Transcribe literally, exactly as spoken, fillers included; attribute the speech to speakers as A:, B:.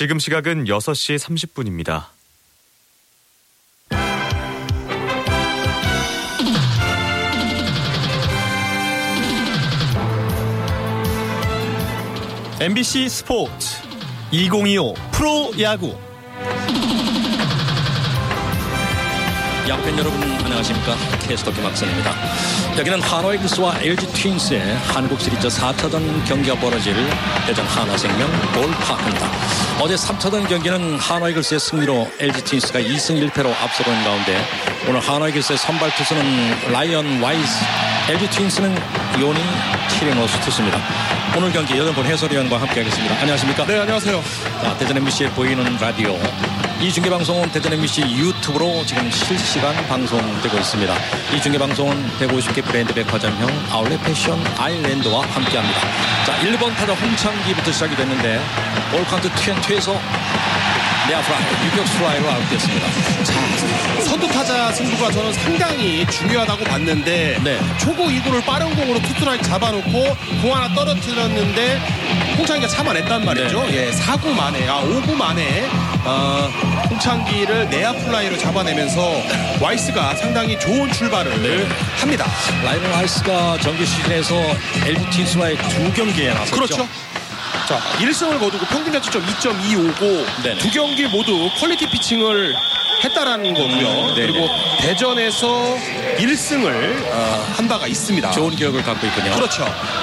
A: 지금 시각은 여섯 시 삼십 분입니다.
B: 엠비씨 스포츠 이천이십오 프로야구.
C: 야구팬 여러분 안녕하십니까. 캐스터 김학선입니다. 여기는 한화 이글스와 엘지 트윈스의 한국 시리즈 사 차전 경기가 벌어질 대전 한화생명 볼파크입니다. 어제 삼 차전 경기는 한화 이글스의 승리로 엘지 트윈스가 이 승 일 패로 앞서는 가운데 오늘 한화 이글스의 선발 투수는 라이언 와이스, 엘지 트윈스는 요니 치링호스 투수입니다. 오늘 경기 여전본 해설위원과 함께하겠습니다. 안녕하십니까?
D: 네, 안녕하세요.
C: 자, 대전 엠비씨에 보이는 라디오, 이 중계방송은 대전 엠비씨 유튜브로 지금 실시간 방송되고 있습니다. 이 중계방송은 백오십 개 브랜드 백화점형 아울렛 패션 아일랜드와 함께합니다. 자, 일 번 타자 홍창기부터 시작이 됐는데 올 카운트 투앤투에서 내야프라이, 유격수 플라이로 아웃됐습니다.
D: 자, 선두 타자 승부가 저는 상당히 중요하다고 봤는데
C: 네.
D: 초구 이 구를 빠른 공으로 투스트라이크 잡아놓고 공 하나 떨어뜨렸는데 홍창기가 참아냈단 말이죠.
C: 네.
D: 예, 사 구 만에, 아, 오 구 만에 어, 홍창기를 내야 플라이로 잡아내면서 와이스가 상당히 좋은 출발을
C: 네.
D: 합니다.
C: 라이언 와이스가 정규 시즌에서 엘지 트윈스와의 두 경기에 나섰죠.
D: 그렇죠. 자, 일 승을 거두고 평균 자책점 이 점 이오고
C: 네네.
D: 두 경기 모두 퀄리티 피칭을 했다라는 거고요.
C: 음,
D: 그리고 대전에서 일 승을 어, 한 바가 있습니다.
C: 좋은 기억을 갖고 있군요.
D: 그렇죠.